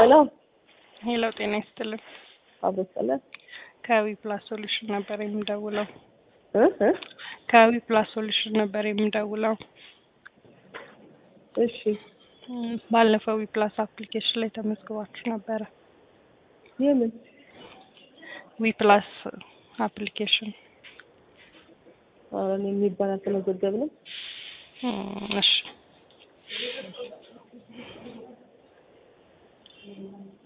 ሄሎ ሄሎ ጤና ይስጥልኝ። አበሰለ ከዊ ፕላስ ሶሉሽን ነበር የምደውለው። እ ከዊ ፕላስ ሶሉሽን ነበር የምደውለው። እሺ ባለፈው ዊ ፕላስ አፕሊኬሽን ላይ ተመዝግባችሁ ነበረ። የምን ዊ ፕላስ አፕሊኬሽን አሁን የሚባል አልተመዘገብንም። እሺ